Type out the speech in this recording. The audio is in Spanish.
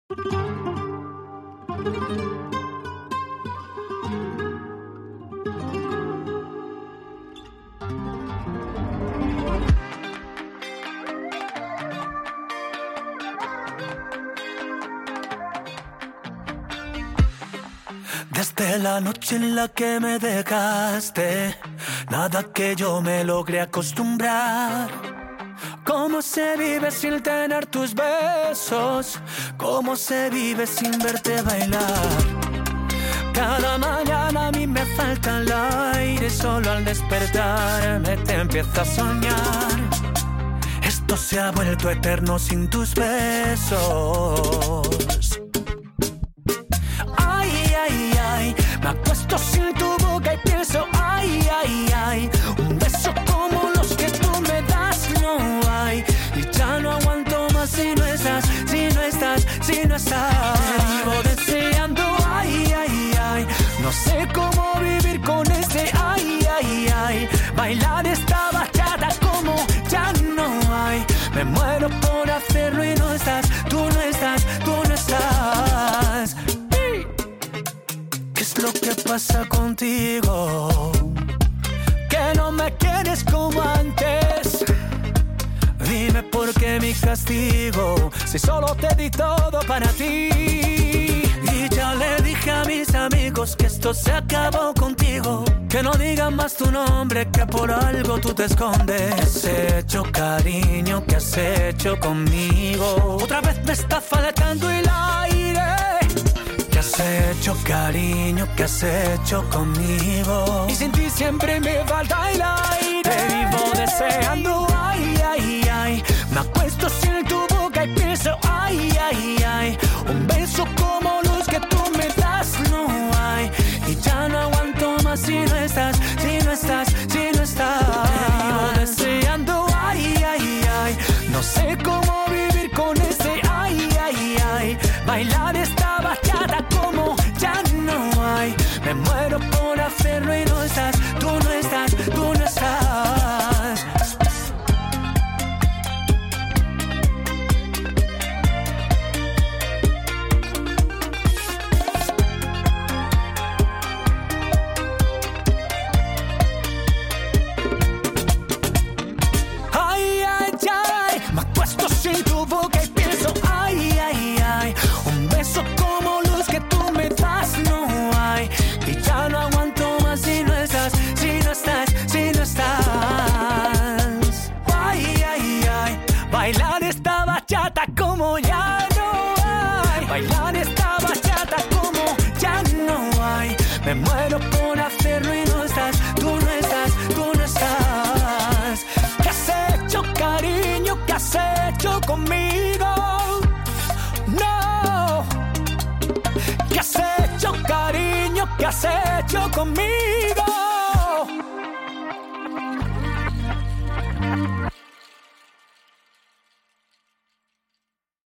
Desde la noche en la que me dejaste, nada que yo me logré acostumbrar. ¿Cómo se vive sin tener tus besos? ¿Cómo se vive sin verte bailar? Cada mañana a mí me falta el aire, solo al despertarme te empiezo a soñar. Esto se ha vuelto eterno sin tus besos. Ay, ay, ay, me acuesto sin tu boca y pienso, ay, ay, ay, un beso como los que tú me das no hay. Y ya no aguanto más si no estás, si no estás, si no estás. Te vivo deseando, ay, ay, ay, no sé cómo vivir con este, ay, ay, ay. Bailar esta bachata como ya no hay. Me muero por hacerlo y no estás, tú no estás, tú no estás. ¿Qué es lo que pasa contigo? Que no me quieres como antes. Dime por qué mi castigo, si solo te di todo para ti. Y ya le dije a mis amigos que esto se acabó contigo. Que no digan más tu nombre, que por algo tú te escondes. ¿Qué has hecho, cariño? ¿Qué has hecho conmigo? Otra vez me está faltando el aire. ¿Qué has hecho, cariño? ¿Qué has hecho conmigo? Y sin ti siempre me falta el aire. Te vivo deseando, ay, ay, ay. Me acuesto sin tu boca y pienso, ay, ay, ay. Un beso como los que tú me das no hay. Y ya no aguanto más si no estás, si no estás, si no estás. Te vivo deseando, ay, ay, ay. No sé cómo vivir con este, ay, ay, ay. Bailar esta bachata como ya no hay. Me muero por hacerlo y no estás, tú no estás, tú no estás. Ay, ay, ay, me acuesto sin tu boca y pienso, ay, ay, ay. Un beso como los que tú me das no hay. Y ya no aguanto más si no estás, si no estás, si no estás. Ay, ay, ay, bailar esta bachata como ya no hay. Bailar esta bachata como ya no hay. Me muero por hacerlo y no estás, tú no estás, tú no estás. ¿Qué has hecho, cariño? ¿Qué has hecho conmigo? No. ¿Qué has hecho, cariño? ¿Qué has hecho conmigo?